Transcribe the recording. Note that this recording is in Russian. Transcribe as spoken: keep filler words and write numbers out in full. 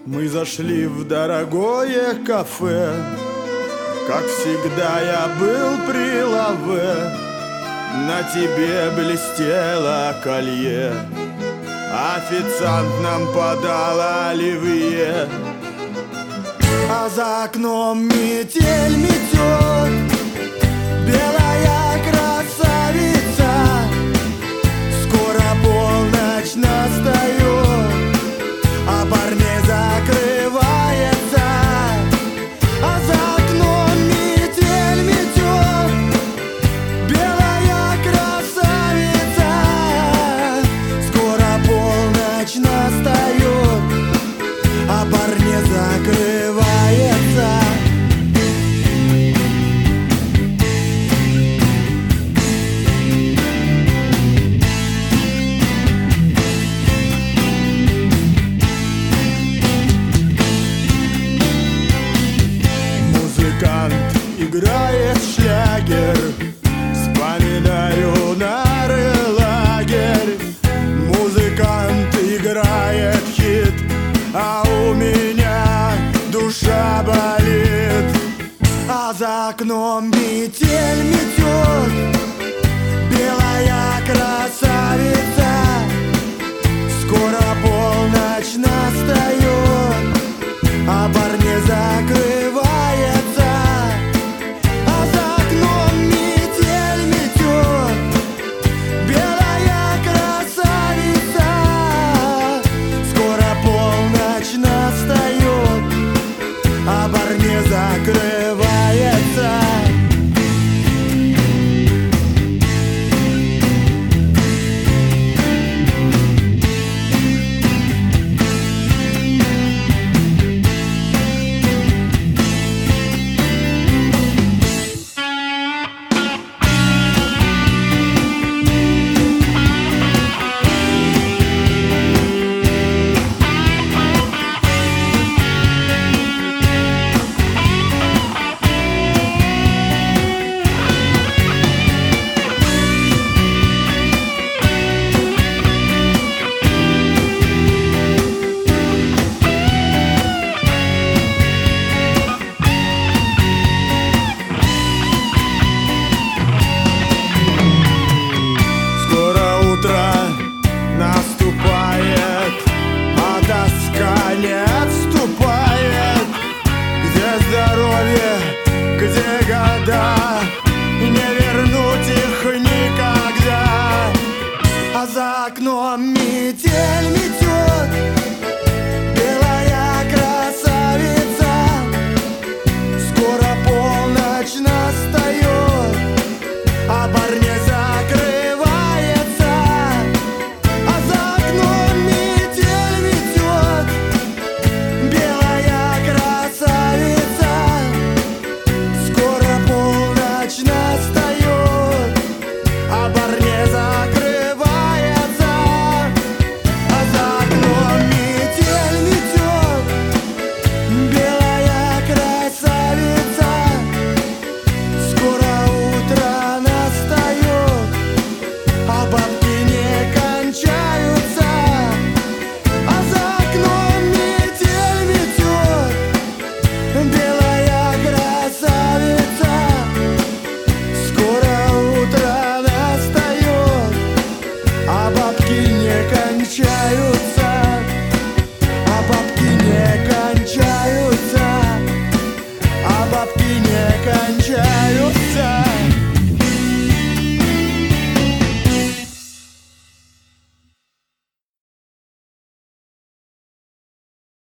Мы зашли в дорогое кафе. Как всегда я был при лаве. На тебе блестело колье. Официант нам подал оливье. А за окном метель метет. Белая красавица. Скоро полночь настает, а парней закрывается. А за окном метель метет. Белая красавица. Скоро полночь настает, а парней закрывается. Играет шлягер, вспоминаю нары лагерь. Музыкант играет хит, а у меня душа болит. А за окном метель метет. Белая красавица. Скоро полночь настает, а парни закрывается. Закрывается. Наступает, а тоска не отступает. Где здоровье, где года, не вернуть их никогда. А за окном метель метет. Белая красавица. Скоро полночь настает, а парни закрывается. Скоро утро настает, а бабки не кончаются.